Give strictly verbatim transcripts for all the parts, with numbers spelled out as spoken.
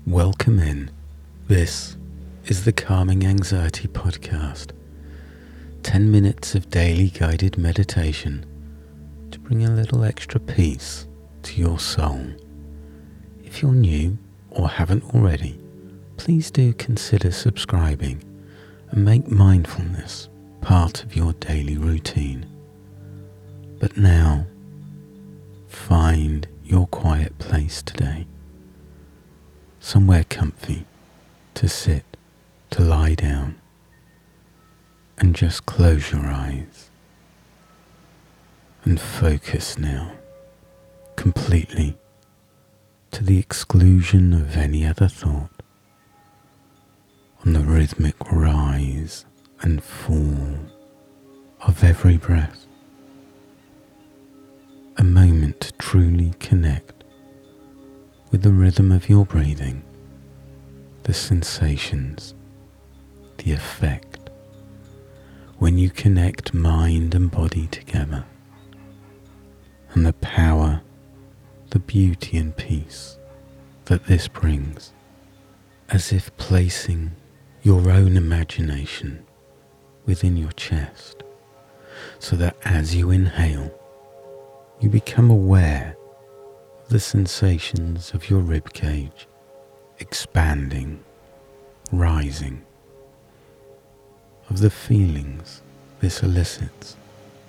Welcome in. This is the Calming Anxiety Podcast. ten minutes of daily guided meditation to bring a little extra peace to your soul. If you're new or haven't already, please do consider subscribing and make mindfulness part of your daily routine. But now, find your quiet place today. Somewhere comfy to sit, to lie down, and just close your eyes and focus now completely, to the exclusion of any other thought, on the rhythmic rise and fall of every breath. A moment to truly connect with the rhythm of your breathing, the sensations, the effect, when you connect mind and body together, and the power, the beauty and peace that this brings, as if placing your own imagination within your chest, so that as you inhale, you become aware the sensations of your rib cage expanding, rising, of the feelings this elicits,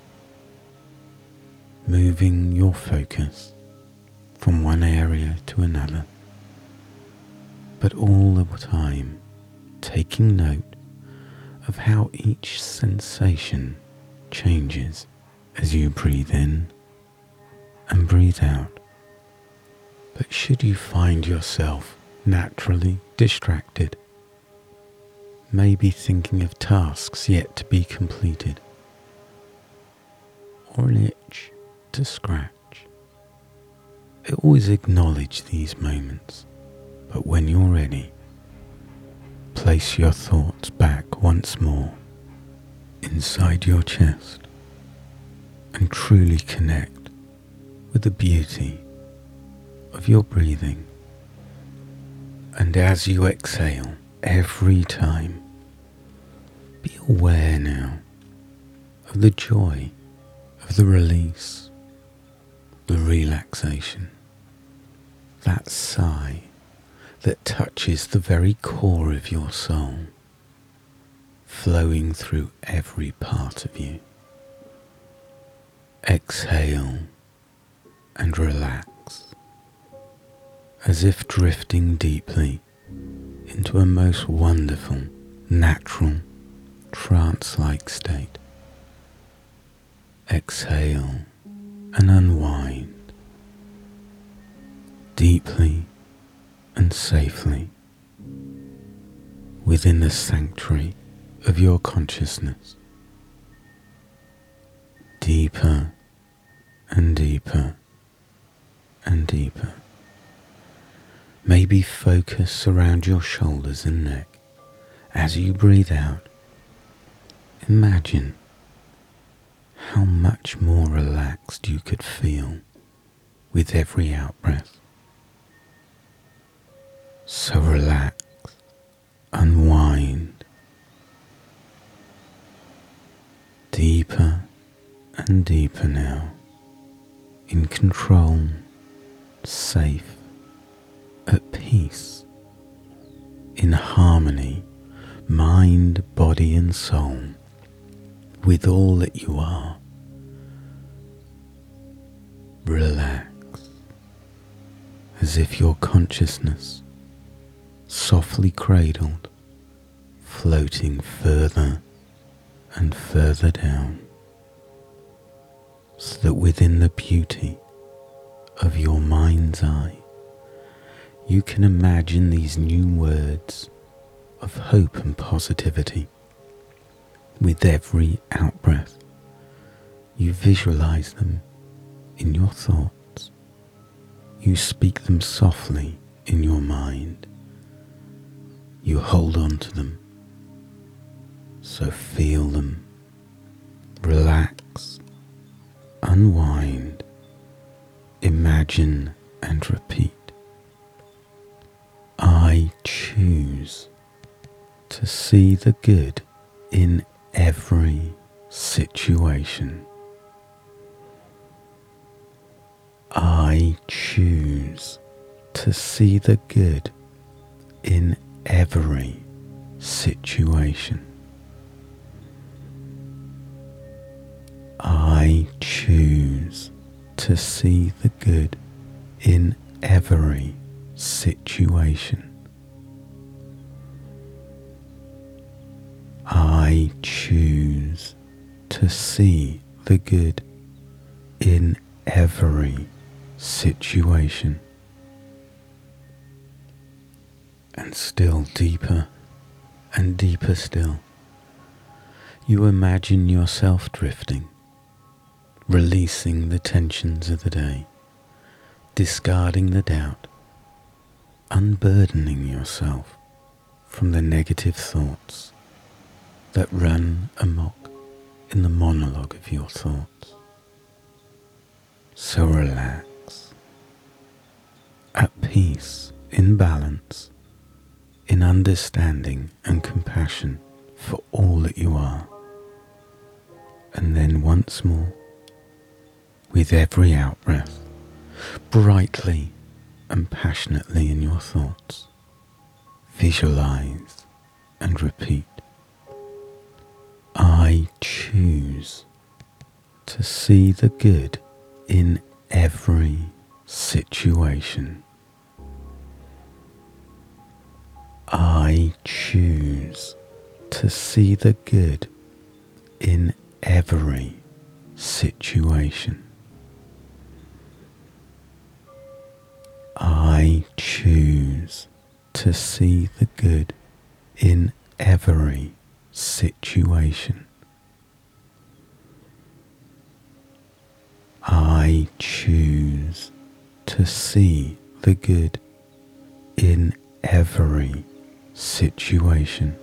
moving your focus from one area to another, but all the time taking note of how each sensation changes as you breathe in and breathe out. But should you find yourself naturally distracted, maybe thinking of tasks yet to be completed, or an itch to scratch, always acknowledge these moments, but when you're ready, place your thoughts back once more inside your chest and truly connect with the beauty of your breathing. And as you exhale every time, be aware now of the joy of the release, the relaxation, that sigh that touches the very core of your soul, flowing through every part of you. Exhale and relax, as if drifting deeply into a most wonderful, natural, trance-like state. Exhale and unwind deeply and safely within the sanctuary of your consciousness. Deeper and deeper and deeper. Maybe focus around your shoulders and neck. As you breathe out, imagine how much more relaxed you could feel with every out-breath. So relax, unwind, deeper and deeper now, in control, safe, at peace, in harmony, mind, body and soul, with all that you are. Relax, as if your consciousness, softly cradled, floating further and further down, so that within the beauty of your mind's eye, you can imagine these new words of hope and positivity. With every out-breath, you visualize them in your thoughts. You speak them softly in your mind. You hold on to them. So feel them. Relax. Unwind. Imagine and repeat. I I choose to see the good in every situation. I choose to see the good in every situation. I choose to see the good in every situation. I choose to see the good in every situation. And still deeper and deeper still, you imagine yourself drifting, releasing the tensions of the day, discarding the doubt, unburdening yourself from the negative thoughts that run amok in the monologue of your thoughts. So relax, at peace, in balance, in understanding and compassion for all that you are. And then once more, with every out-breath, brightly and passionately in your thoughts, visualize and repeat. I choose to see the good in every situation. I choose to see the good in every situation. I choose to see the good in every situation. I choose to see the good in every situation.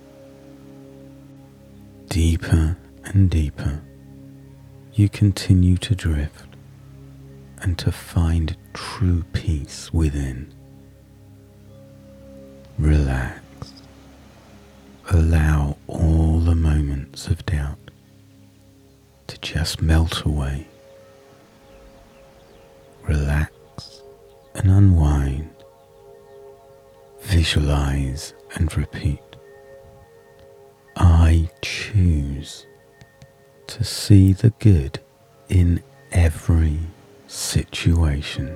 Deeper and deeper, you continue to drift and to find true peace within. Relax. Allow all the moments of doubt to just melt away. Relax and unwind. Visualize and repeat. I choose to see the good in every situation.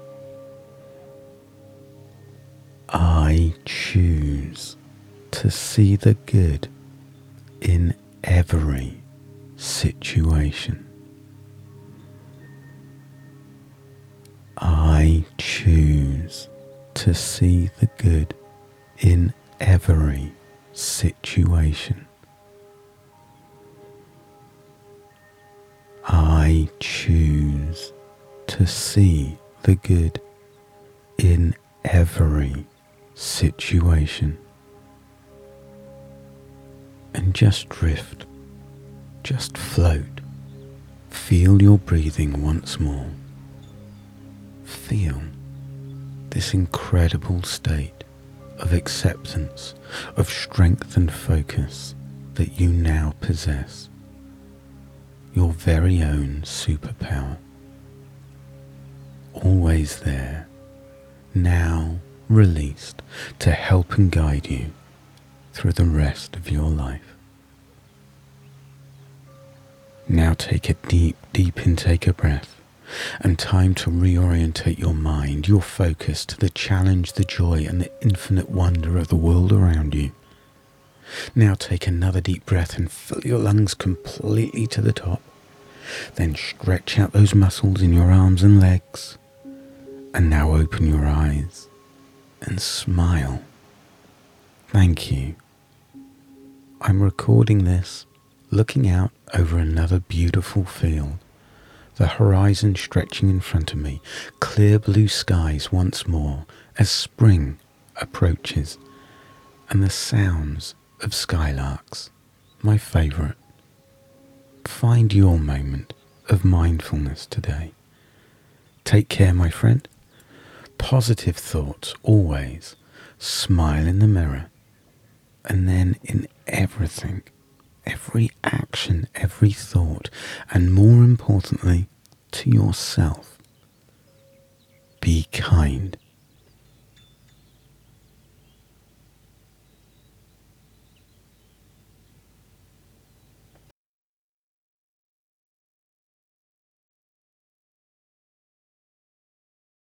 I choose to see the good in every situation. I choose to see the good in every situation. I choose to see the good in every situation. And just drift, just float. Feel your breathing once more. Feel this incredible state of acceptance, of strength and focus that you now possess. Your very own superpower. Always there, now released to help and guide you through the rest of your life. Now take a deep, deep intake of breath and time to reorientate your mind, your focus to the challenge, the joy and the infinite wonder of the world around you. Now take another deep breath and fill your lungs completely to the top. Then stretch out those muscles in your arms and legs. And now open your eyes and smile. Thank you. I'm recording this looking out over another beautiful field, the horizon stretching in front of me, clear blue skies once more as spring approaches, and the sounds of skylarks, my favourite. Find your moment of mindfulness today. Take care, my friend. Positive thoughts always, smile in the mirror, and then in everything, every action, every thought, and more importantly, to yourself, be kind.